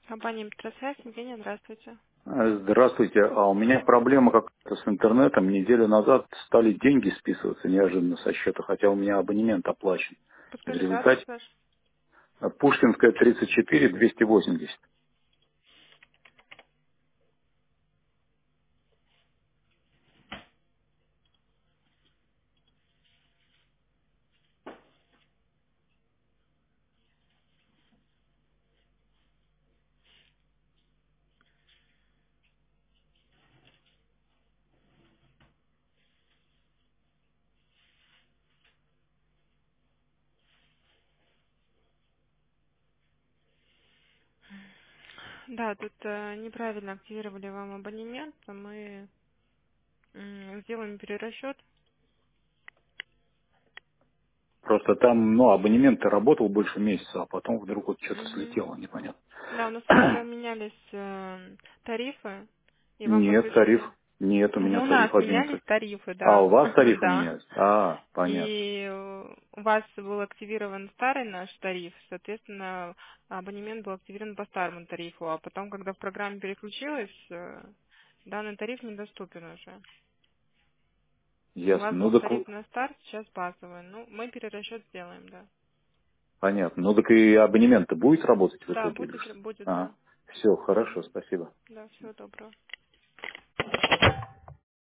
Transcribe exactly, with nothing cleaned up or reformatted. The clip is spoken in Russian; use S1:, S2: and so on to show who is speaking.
S1: Компания «Метросвязь». Евгения, здравствуйте.
S2: Э, Здравствуйте. А у меня проблема как-то с интернетом. Неделю назад стали деньги списываться неожиданно со счета, хотя у меня абонемент оплачен. В
S1: Подскажите адрес
S2: результате
S1: ваш.
S2: э, Пушкинская тридцать четыре двести восемьдесят.
S1: Да, тут э, неправильно активировали вам абонемент. Мы м, сделаем перерасчет.
S2: Просто там, ну, абонемент работал больше месяца, а потом вдруг вот что-то
S1: Мгм.
S2: слетело, непонятно.
S1: Да, у нас просто менялись э, тарифы, и вам
S2: Нет, тариф.
S1: подключили.
S2: Нет, у меня
S1: Ну, у
S2: тариф
S1: нас менялись
S2: одиннадцать.
S1: тарифы,
S2: А
S1: да.
S2: у вас тарифы
S1: Да.
S2: менялись? А, понятно.
S1: И э, у вас был активирован старый наш тариф, соответственно, абонемент был активирован по старому тарифу, а потом, когда в программе переключилась, э, данный тариф недоступен уже. У вас
S2: Ясно. Ну,
S1: был
S2: так,
S1: тариф
S2: вот,
S1: на старт, сейчас базовый. Ну, мы перерасчет сделаем, да.
S2: понятно. Ну, так и абонемент будет работать в
S1: Да,
S2: итоге или
S1: будет,
S2: что?
S1: будет, да.
S2: Ага. Все,
S1: Мгм.
S2: хорошо, спасибо.
S1: Да, всего доброго.